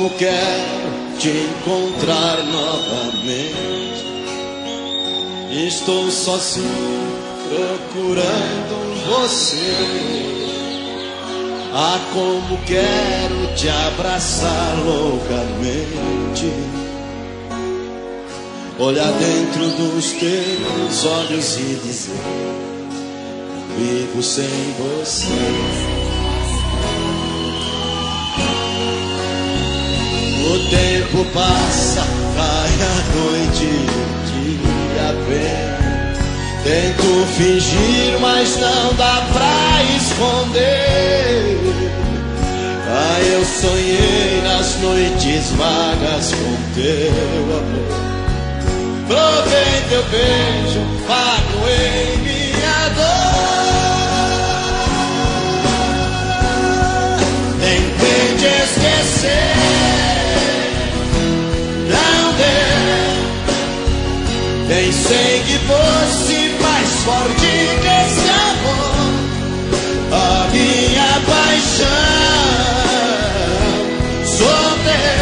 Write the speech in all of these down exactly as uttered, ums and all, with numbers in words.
como quero te encontrar novamente. Estou sozinho procurando você. Ah, como quero te abraçar loucamente. Olhar dentro dos teus olhos e dizer: vivo sem você. O tempo passa, cai a noite, o dia vem. Tento fingir, mas não dá pra esconder. Ah, eu sonhei nas noites vagas com teu amor. Provei teu beijo, magoei minha dor. Tentei te esquecer, não deu. Pensei que fosse mais forte que esse amor. A minha paixão sou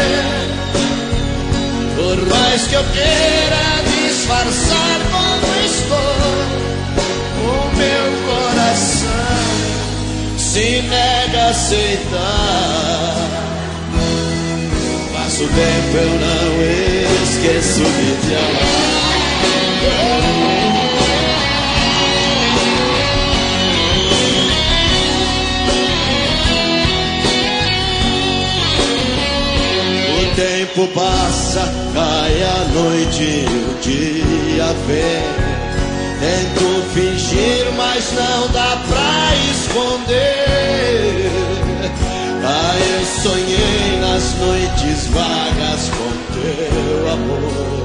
teu. Por mais que eu queira disfarçar como estou, o meu coração se nega a aceitar. Passo o tempo, eu não esqueço de te amar. O tempo passa, cai a noite, o dia vem. Tento fingir, mas não dá pra esconder. Ah, eu sonhei nas noites vagas com teu amor.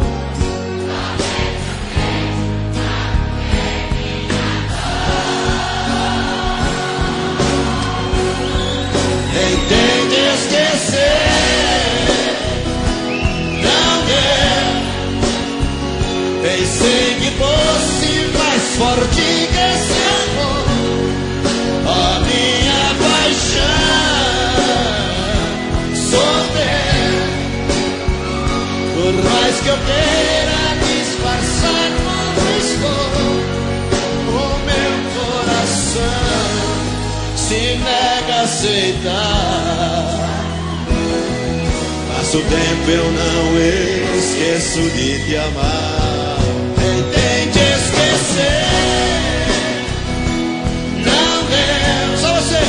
Tentei te esquecer, não deu. Pensei que fosse mais forte que esse amor. A minha paixão sou teu. Por mais que eu queira disfarçar como estou, o meu coração se nega a aceitar. Passo o tempo, eu não esqueço de te amar. Tentei te esquecer, não deu. Só você.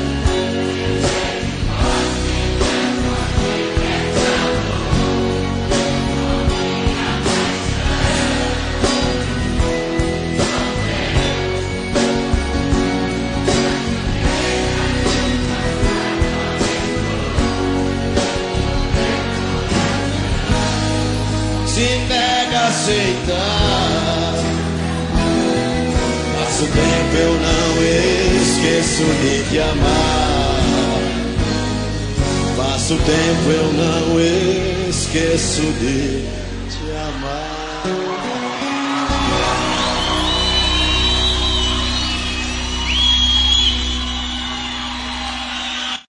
Se nega a aceitar. Passo o tempo, eu não esqueço de te amar. Passo o tempo, eu não esqueço de